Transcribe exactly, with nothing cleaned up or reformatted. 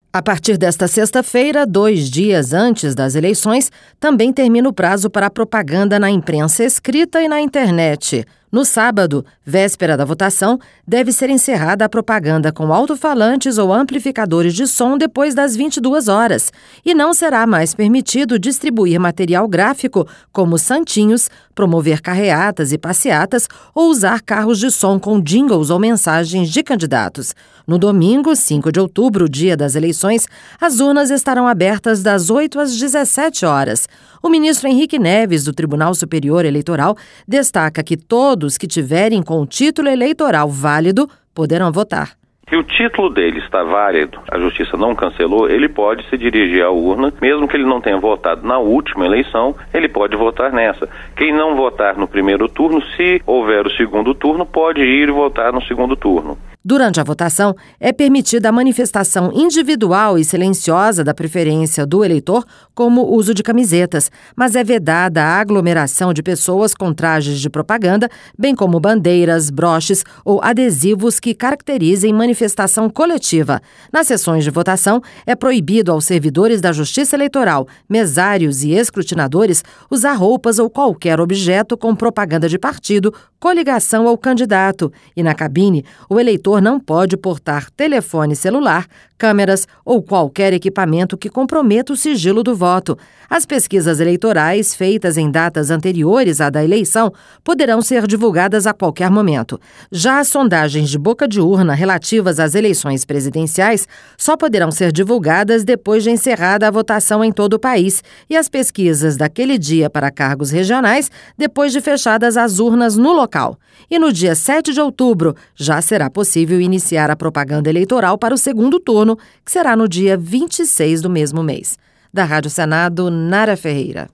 A partir desta sexta-feira, dois dias antes das eleições, também termina o prazo para a propaganda na imprensa escrita e na internet. No sábado, véspera da votação, deve ser encerrada a propaganda com alto-falantes ou amplificadores de som depois das vinte e duas horas. E não será mais permitido distribuir material gráfico, como santinhos, promover carreatas e passeatas ou usar carros de som com jingles ou mensagens de candidatos. No domingo, cinco de outubro, dia das eleições, as urnas estarão abertas das oito às dezessete horas. O ministro Henrique Neves, do Tribunal Superior Eleitoral, destaca que todos que tiverem com o título eleitoral válido poderão votar. Se o título dele está válido, a Justiça não cancelou, ele pode se dirigir à urna, mesmo que ele não tenha votado na última eleição, ele pode votar nessa. Quem não votar no primeiro turno, se houver o segundo turno, pode ir e votar no segundo turno. Durante a votação, é permitida a manifestação individual e silenciosa da preferência do eleitor, como o uso de camisetas, mas é vedada a aglomeração de pessoas com trajes de propaganda, bem como bandeiras, broches ou adesivos que caracterizem manifestação coletiva. Nas sessões de votação, é proibido aos servidores da Justiça Eleitoral, mesários e escrutinadores usar roupas ou qualquer objeto com propaganda de partido, coligação ao candidato. E na cabine, o eleitor não pode portar telefone celular, câmeras ou qualquer equipamento que comprometa o sigilo do voto. As pesquisas eleitorais feitas em datas anteriores à da eleição poderão ser divulgadas a qualquer momento. Já as sondagens de boca de urna relativas às eleições presidenciais só poderão ser divulgadas depois de encerrada a votação em todo o país e as pesquisas daquele dia para cargos regionais depois de fechadas as urnas no local. E no dia sete de outubro já será possível iniciar a propaganda eleitoral para o segundo turno, que será no dia vinte e seis do mesmo mês. Da Rádio Senado, Nara Ferreira.